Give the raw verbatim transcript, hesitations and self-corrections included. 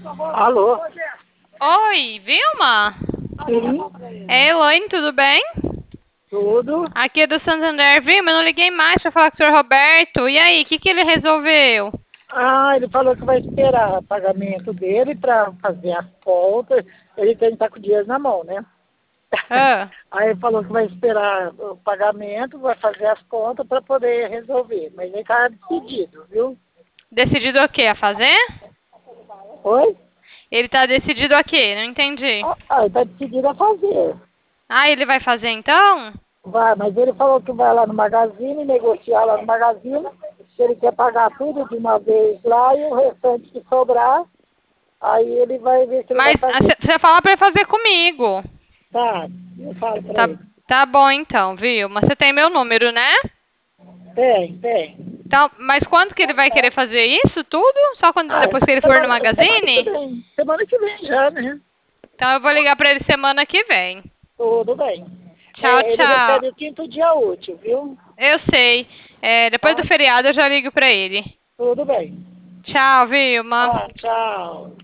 Alô? Oi, Vilma? Sim, É Elaine, tudo bem? tudo. Aqui é do Santander. Vilma, eu não liguei mais pra falar com o senhor Roberto. E aí, o que, que ele resolveu? Ah, ele falou que vai esperar o pagamento dele para fazer as contas. Ele tem que estar com o dinheiro na mão, né? Ah, Aí ele falou que vai esperar o pagamento, vai fazer as contas para poder resolver. Mas ele está decidido, viu? decidido o quê? A fazer? Oi? Ele tá decidido a quê? Não entendi. Ah, ah, ele está decidido a fazer. Ah, ele vai fazer então? Vai, mas ele falou que vai lá no Magazine, negociar lá no Magazine, se ele quer pagar tudo de uma vez lá e o restante que sobrar, aí ele vai ver se ele vai Mas fazer. você vai falar pra ele fazer comigo. Tá, eu falo pra Tá, ele. tá bom então, Vilma. Você tem meu número, né? Tem, tem. Então, mas quando que ele vai querer fazer isso tudo? Só quando Ah, depois que ele for no semana, semana que Magazine? vem. Semana que vem já, né? Então eu vou ligar pra ele semana que vem. Tudo bem. Tchau, É, ele tchau. recebe o quinto dia útil, viu? Eu sei. É, depois do Tá? feriado eu já ligo pra ele. Tudo bem. Tchau, Vilma. Tá, tchau.